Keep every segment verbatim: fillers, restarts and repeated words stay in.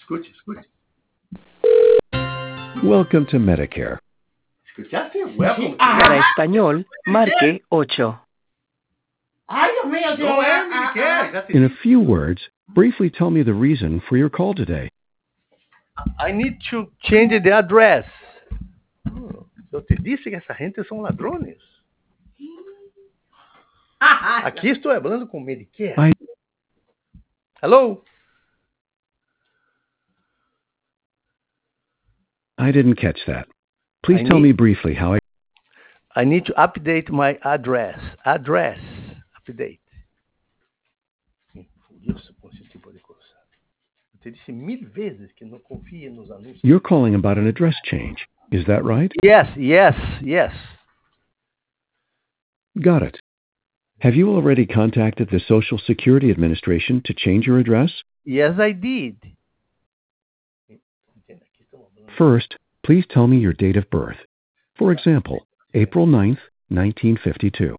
Escute, escute. Welcome to Medicare. ¿Escuchaste? Welcome to Para Medicare. español, marque ocho. Ay, Dios mío, si No lo es va a- Medicare. a- That's In a it. few words, briefly tell me the reason for your call today. I need to change the address. Oh, eu te disse que essa gente são ladrones. a- Aqui estou falando com Medicare. I- Hello? I didn't catch that. Please I tell need- me briefly how I... I need to update my address. Address. Update. Me fudeu-se com esse tipo de coisa. Eu te disse mil vezes que não confie nos anúncios. You're calling about an address change. Is that right? Yes, yes, yes. Got it. Have you already contacted the Social Security Administration to change your address? Yes, I did. First, please tell me your date of birth. For example, April ninth, nineteen fifty-two.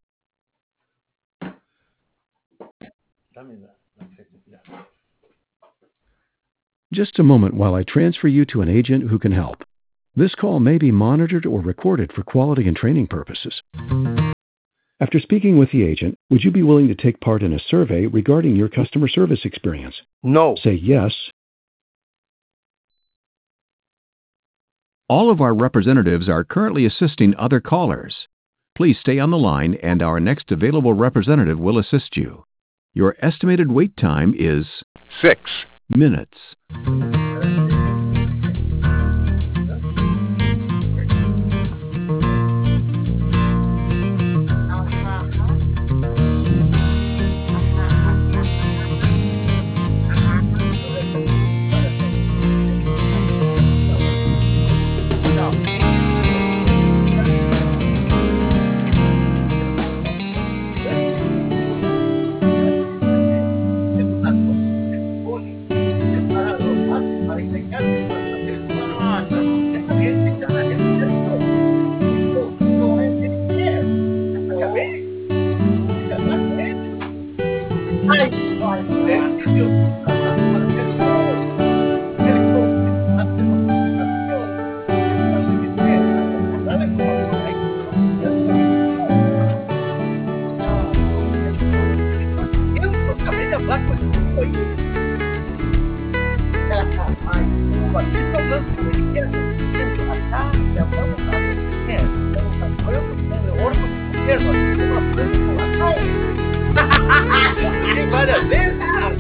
Just a moment while I transfer you to an agent who can help. This call may be monitored or recorded for quality and training purposes. After speaking with the agent, would you be willing to take part in a survey regarding your customer service experience? No. Say yes. All of our representatives are currently assisting other callers. Please stay on the line and our next available representative will assist you. Your estimated wait time is six minutes. Várias vezes.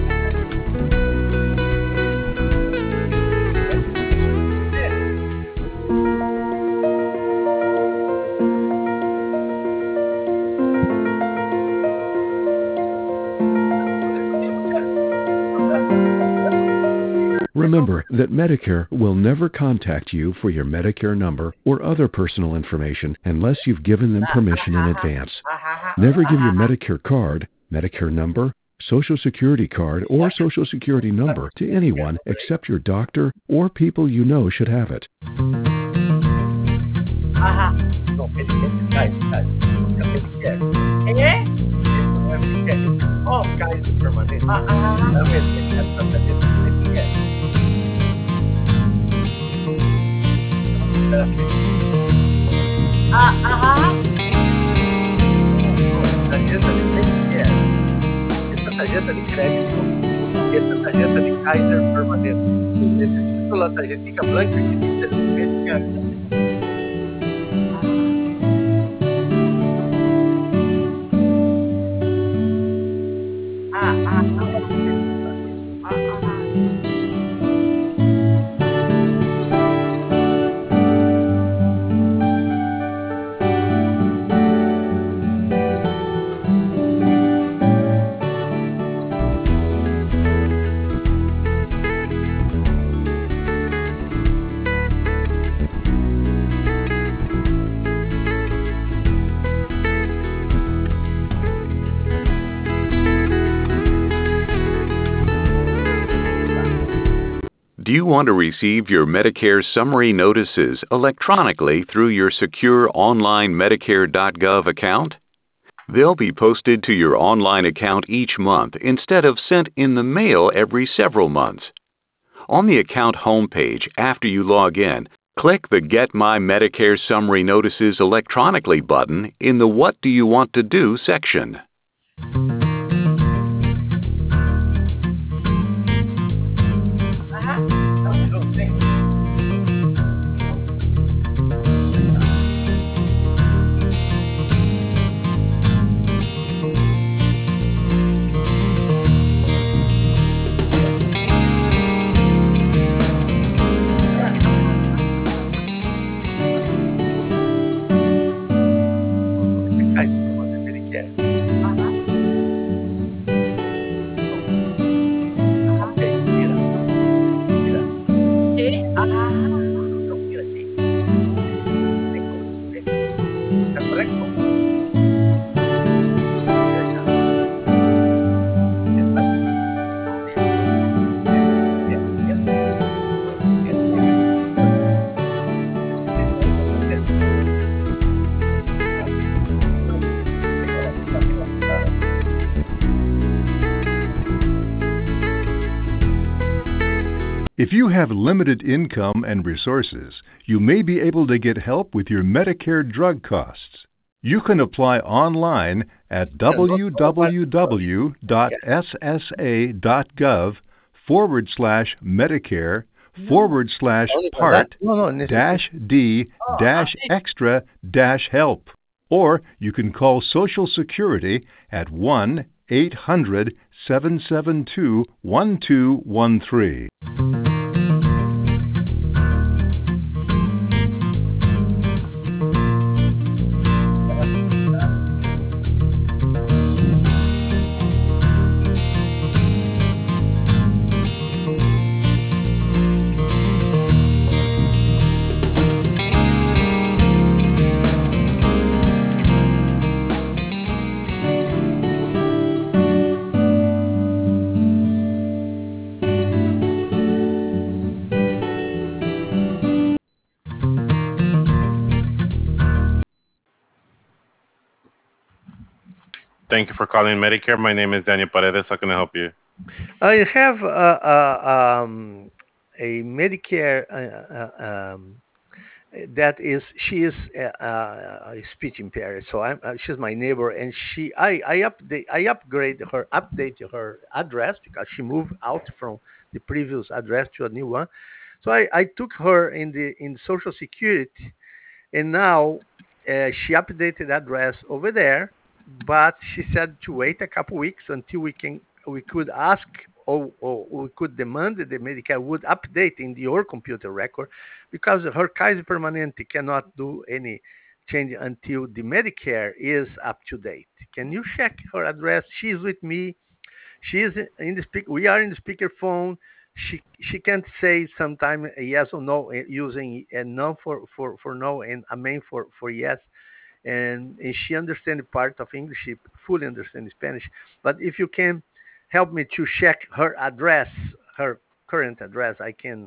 Remember that Medicare will never contact you for your Medicare number or other personal information unless you've given them permission in advance. Never give your Medicare card, Medicare number, Social Security card, or Social Security number to anyone except your doctor or people you know should have it. Ajá. No, Medicare. Guys, guys. Medicare. ¿Eh? Não é Medicare. Oh, Kaiser permanente. Ah, ah, ah. Não é Medicare. Ah, ajá. Tarjeta de Medicare. Essa tarjeta de crédito e essa tarjeta de Kaiser permanente. Necessito a tarjetica blanca que diz Medicare. Ah, ah, ah. Ah, ajá. Do you want to receive your Medicare summary notices electronically through your secure online Medicare dot gov account? They'll be posted to your online account each month instead of sent in the mail every several months. On the account homepage, after you log in, click the Get My Medicare Summary Notices Electronically button in the What Do You Want to Do section. Ajá. Ai, informação que ele quer. Ajá. Ajá. Ok, mira, mira. Sí. Ajá. Então, mira aqui. Tem como ver. Está correcto? Mira acá. Está aquí. Sí. Bien, bien. Bien, bien. Este es el proceso. Tengo la página pasada. If you have limited income and resources, you may be able to get help with your Medicare drug costs. You can apply online at www.ssa.gov forward slash Medicare forward slash part No, no, nesse dash D dash extra dash help. Or you can call Social Security at one eight hundred seven seven two one two one three. Thank you for calling Medicare. My name is Daniel Paredes. How can I help you? I have uh, uh, um, a Medicare uh, uh, um, that is she is uh, uh, speech impaired. So I'm uh, she's my neighbor, and she I I update I upgrade her update her address because she moved out from the previous address to a new one. So I, I took her in the in Social Security, and now uh, she updated address over there, but she said to wait a couple weeks until we can we could ask or, or we could demand that the Medicare would update in your computer record because her Kaiser Permanente cannot do any change until the Medicare is up to date. Can you check her address? She's with me. She is in the speak. We are in the speakerphone. She she can't say sometime a yes or no uh, using a no for, for, for no and a main for, for yes. And, and she understands part of English. She fully understands Spanish. But if you can help me to check her address, her current address, I can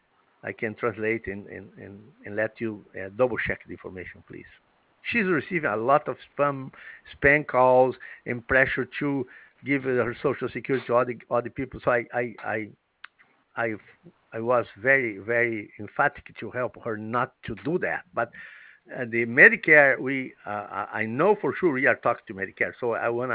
I can translate and and, and, and let you uh, double check the information, please. She's receiving a lot of spam spam calls and pressure to give her social security to other other people. So I I I I, I was very very emphatic to help her not to do that. But uh, the Medicare, we uh, I know for sure we are talking to Medicare. So I wanna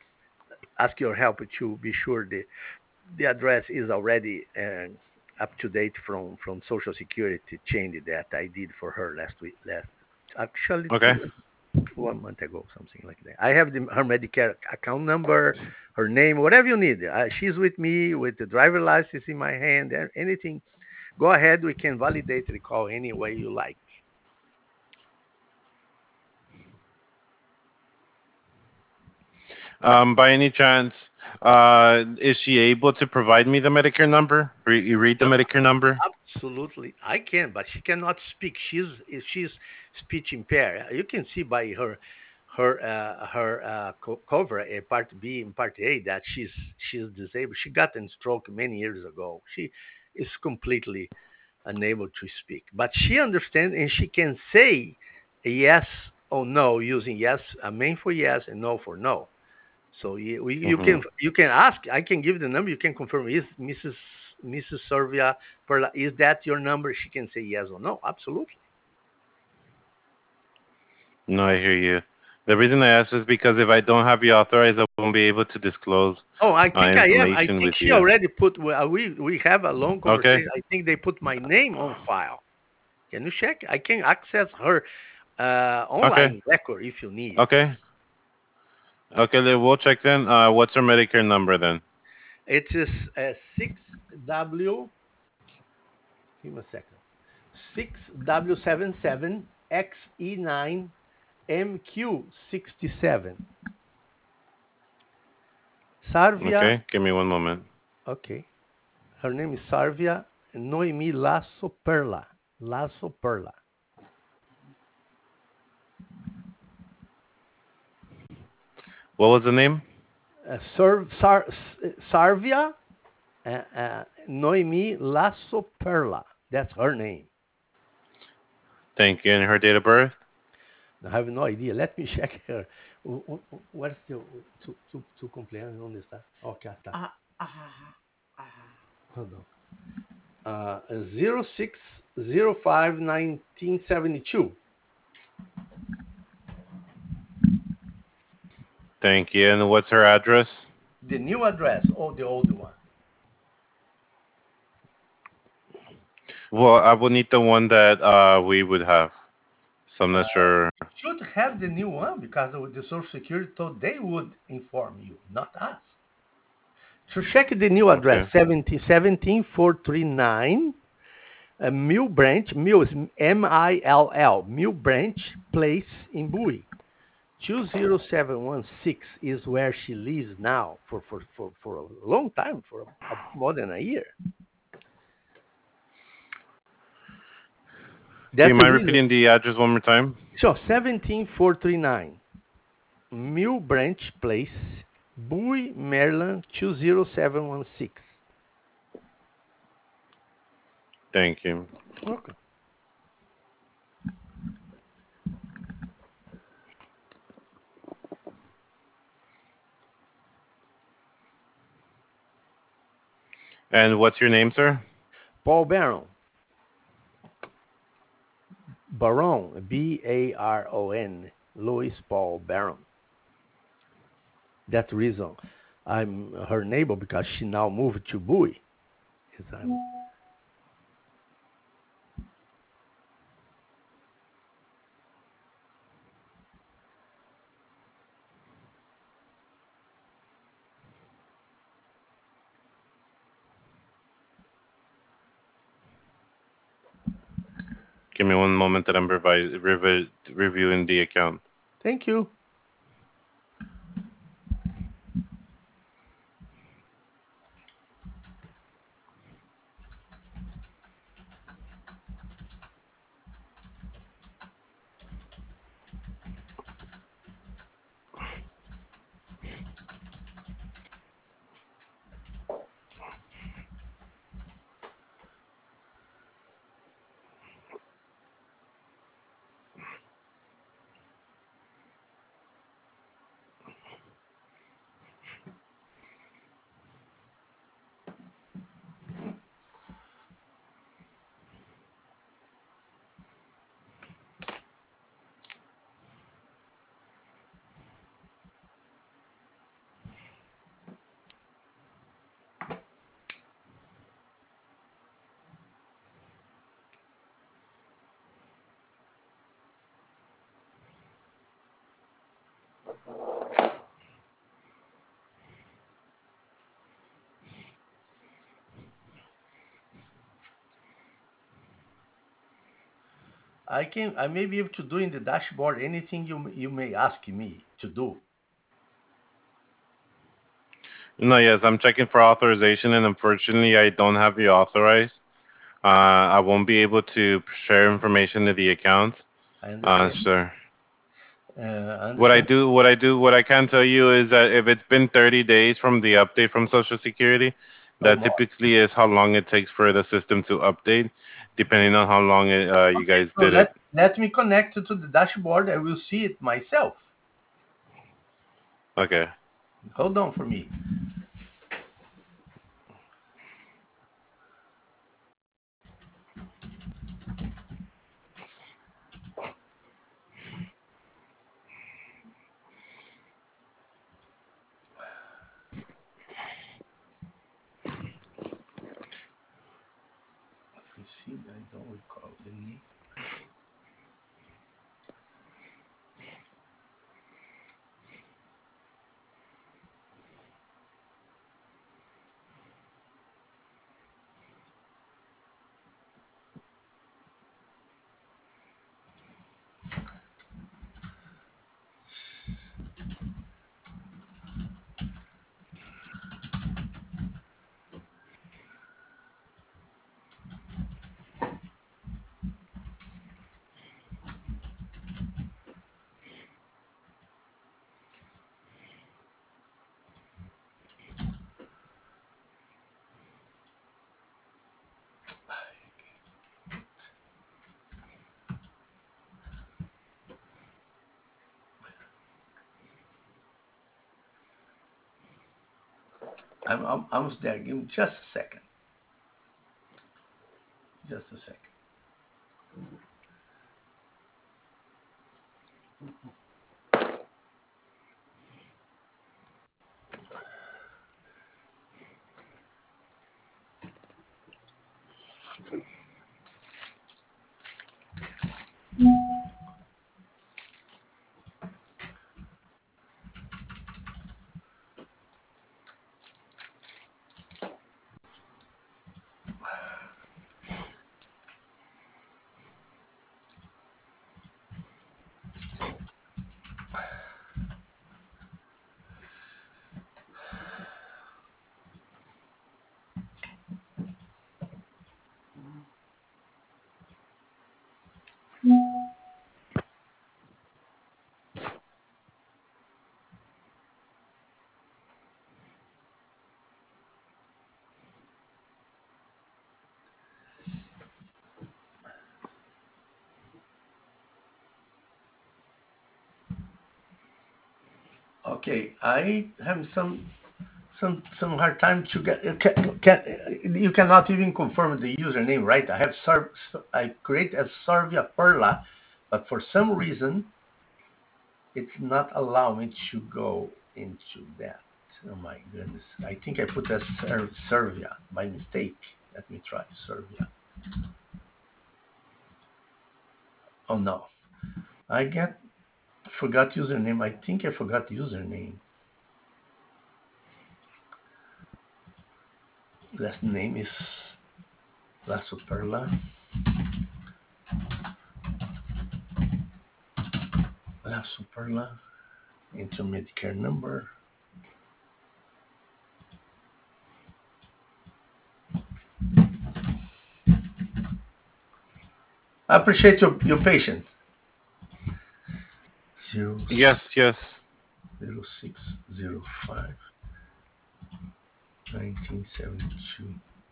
ask your help to be sure the the address is already uh, up to date from from Social Security change that I did for her last week. Last actually Okay. two, one month ago, something like that. I have the, her Medicare account number, her name, whatever you need. Uh, she's with me with the driver license in my hand. Anything, go ahead. We can validate the call any way you like. Um, by any chance, uh, is she able to provide me the Medicare number? Re- you read the Medicare number? Absolutely, I can, but she cannot speak. She's she's speech impaired. You can see by her her uh, her uh, co- cover, uh, part B and part A, that she's she's disabled. She got a stroke many years ago. She is completely unable to speak, but she understands and she can say yes or no using yes, a main for yes and no for no. So you, we, you Mm-hmm. can you can ask. I can give the number. You can confirm. Is Missus Missus Servia Perla, is that your number? She can say yes or no. Absolutely. No, I hear you. The reason I asked is because if I don't have you authorized, I won't be able to disclose Oh, I uh, think I am. I information think with she you. already put. Well, we we have a long Okay. conversation. I think they put my name on file. Can you check? I can access her uh, Okay. online record if you need. Okay. Okay, then we'll check then. Uh, what's her Medicare number then? It is uh, six W. Give me a second. six W seven seven X E nine M Q sixty-seven. Sarvia. Okay, give me one moment. Okay. Her name is Sarvia Noemi Lasso Perla. Lasso Perla. What was the name? Uh, Sar, Sar, Sarvia uh, uh, Noemi Lasso Perla. That's her name. Thank you. And her date of birth? I have no idea. Let me check her. Where's the tu, tu, tu cumpleaños? ¿Dónde está? Ok, está. Ah, ah, ah. Hold on. Uh, zero six zero five nineteen seventy-two. Thank you. And what's her address? The new address or the old one? Well, I would need the one that uh, we would have. So I'm not Uh, sure. should have the new one because the Social Security told they would inform you, not us. So check the new address, Okay. seventeen seventeen four thirty-nine, uh, Mill Branch, Mill is M I L L, Mill Branch Place in Bowie. two zero seven one six is where she lives now for, for, for, for a long time, for a, a, more than a year. Do you That's the mind reason. repeating the address one more time? So seventeen four thirty-nine, Mill Branch Place, Bowie, Maryland, two zero seven one six. Thank you. Okay. And what's your name, sir? Paul Baron. Baron, B A R O N, Louis Paul Baron. That's the reason I'm her neighbor, because she now moved to Bowie. Yes, I'm, Give me one moment that I'm revi- revi- reviewing the account. Thank you. I can I may be able to do in the dashboard anything you you may ask me to do. No, yes, I'm checking for authorization, and unfortunately, I don't have you authorized. Uh, I won't be able to share information to the account. I Uh, understand. sir. Uh, I What I understand. do, what I do, what I can tell you is that if it's been thirty days from the update from Social Security, Oh, that more. typically is how long it takes for the system to update, depending on how long it, uh, you Okay, guys so did it. let let me connect to the dashboard. I will see it myself. Okay. Hold on for me. don't recall the name. I'm, I'm almost there. Give me just a second. Just a second. Okay, I have some some some hard time to get. Can, can you cannot even confirm the username, right? I have serv, I create as Servia Perla, but for some reason it's not allowing me to go into that. Oh my goodness! I think I put as Ser, Servia by mistake. Let me try Servia. Oh no, I get forgot username. I think I forgot username. Last name is La Superla. La Superla. Into Medicare number. I appreciate your, your patience. Zero, Yes, yes. zero six zero five nineteen seventy two.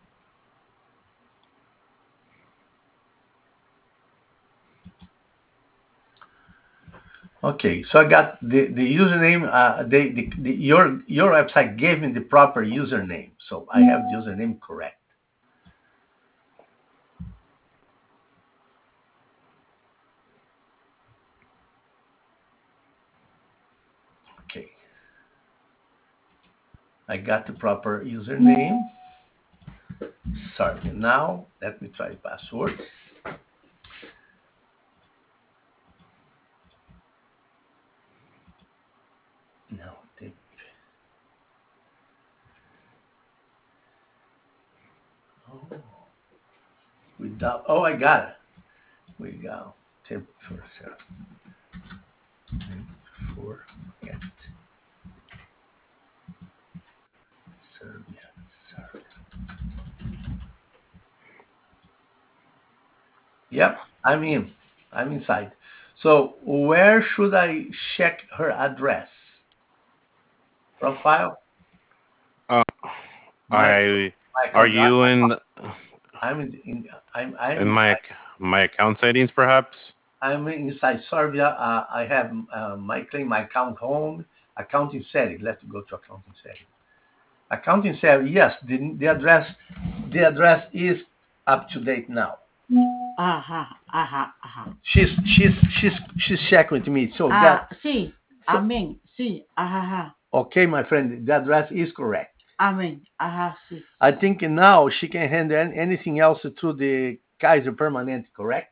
Okay, so I got the, the username. Uh, they, the, the, your your website gave me the proper username, so I have the username correct. Okay, I got the proper username. Sorry. Now let me try password. No, the, oh, without. Oh, I got it. We go. Temp for seven. For get Serbia. Serbia. Yep, I'm in. I'm inside. So where should I check her address? Profile. Uh, My I my are account. you in I'm in. in I'm in I'm my ac- my account settings perhaps? I'm inside Serbia. Uh, I have uh, my claim my account home accounting settings. Let's go to accounting settings. Accounting settings. Yes, the the address the address is up to date now. Ajá, ajá, ajá. She's she's she's she's checking with me. So Ah, that sí, so, amén, sí, ajá, ajá. okay, my friend, the address is correct. Amén, ajá, sí. I think now she can handle anything else through the Kaiser Permanente, correct?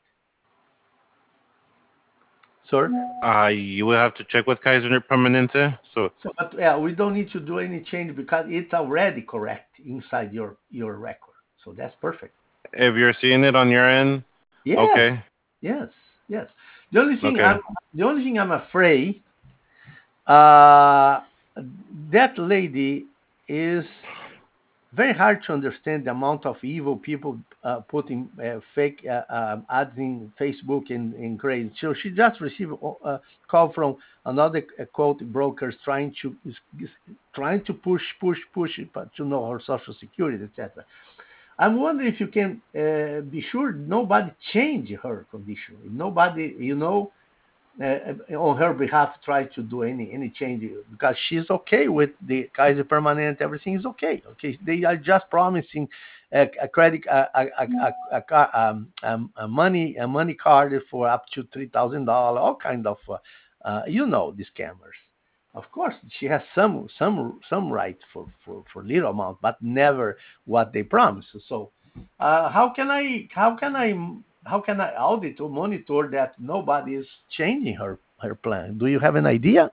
Sir? Uh, you will have to check with Kaiser Permanente. So, So, but yeah, we don't need to do any change because it's already correct inside your your record. So that's perfect. if you're seeing it on your end, Yes. okay. Yes. Yes. The only thing Okay. I'm the only thing I'm afraid, uh, that lady is very hard to understand the amount of evil people uh, putting uh, fake uh, um, ads in Facebook and, and crazy. So she just received a call from another uh, quote brokers trying to is, is trying to push, push, push it, but to know her social security, et cetera. I'm wondering if you can uh, be sure nobody change her condition. Nobody, you know, uh, on her behalf try to do any any change because she's okay with the Kaiser Permanente. Everything is okay. Okay, they are just promising a, a credit, a, a, a, a, a, um, um, a money, a money card for up to three thousand dollars. All kind of, uh, uh, you know, the scammers. Of course, she has some some some right for for for little amount, but never what they promise. So, uh, how can I how can I how can I audit or monitor that nobody is changing her her plan? Do you have an idea?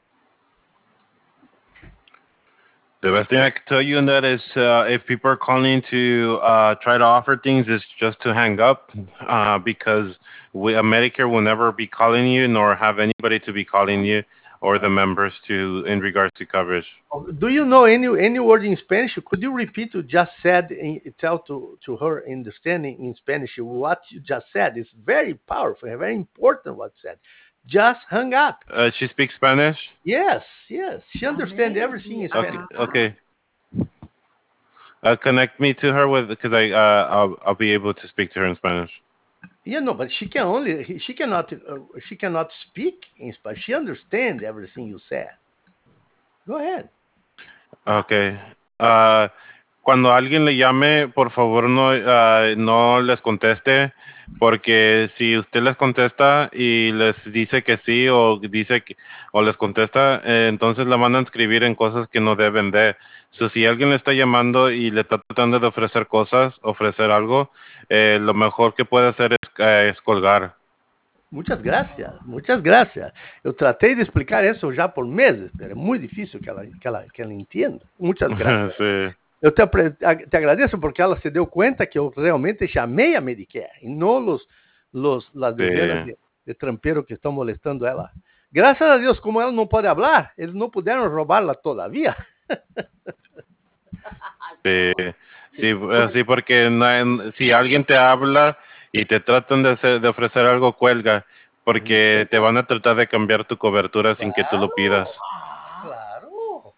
The best thing I can tell you in that is uh, if people are calling to uh, try to offer things, is just to hang up uh, because we, uh, Medicare will never be calling you nor have anybody to be calling you or the members to in regards to coverage. Do you know any any word in Spanish? Could you repeat what you just said? In, tell to to her understanding in Spanish what you just said. It's very powerful, very important what said. Just hung up. Uh, she speaks Spanish? Yes, yes. She understands everything in Spanish. Okay. Okay. Uh, connect me to her with because I uh, I'll I'll be able to speak to her in Spanish. Yeah, no, but she can only she cannot uh, she cannot speak in Spanish. She understands everything you said. Go ahead. Okay. Uh, cuando alguien le llame, por favor no uh, no les conteste, porque si usted les contesta y les dice que sí o dice que, o les contesta, eh, entonces la van a inscribir en cosas que no deben de. So, si alguien le está llamando y le está tratando de ofrecer cosas, ofrecer algo, eh, lo mejor que puede hacer es, eh, es colgar. Muchas gracias, muchas gracias. Eu tratei de explicar isso já por meses, pero é muito difícil que ela, que ela, que ela entenda. Muchas gracias. Sí. Eu te, te agradeço porque ela se deu conta que eu realmente chamei a Medicare e não los, los, las dezenas de, de tramperos que estão molestando ela. Graças a Deus, como ela não pode falar, eles não puderam roubá-la todavia. Sí, sí, sí, porque no, si alguien te habla y te tratan de, hacer, de ofrecer algo, cuelga, porque te van a tratar de cambiar tu cobertura sin que tú lo pidas. Claro.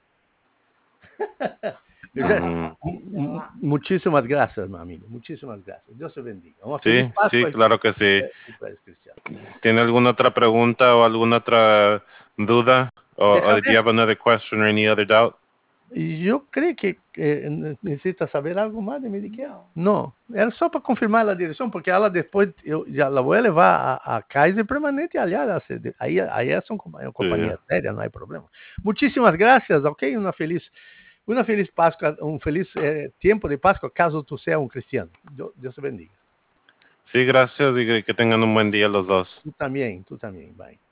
Já, muchísimas gracias, meu amigo. Muchísimas gracias. Dios te bendiga. Sí, sí, claro que sí. ¿Tiene alguna otra pregunta o alguna otra duda? Or, or do you have another question or any other doubt? Eu creio que eh, necessita saber algo mais de Medicare. Não, era só para confirmar a direção, porque ela depois, eu já la vou levar a, a Kaiser Permanente, aliás, aí, aí é uma companhia sí. séria, não há problema. Muitíssimas graças, ok? Uma feliz, uma feliz Páscoa, um feliz eh, tempo de Páscoa, caso tu seas um cristiano. Deus te bendiga. Sí, gracias y que tengan un buen día los dos. Tú también, tú también, bye.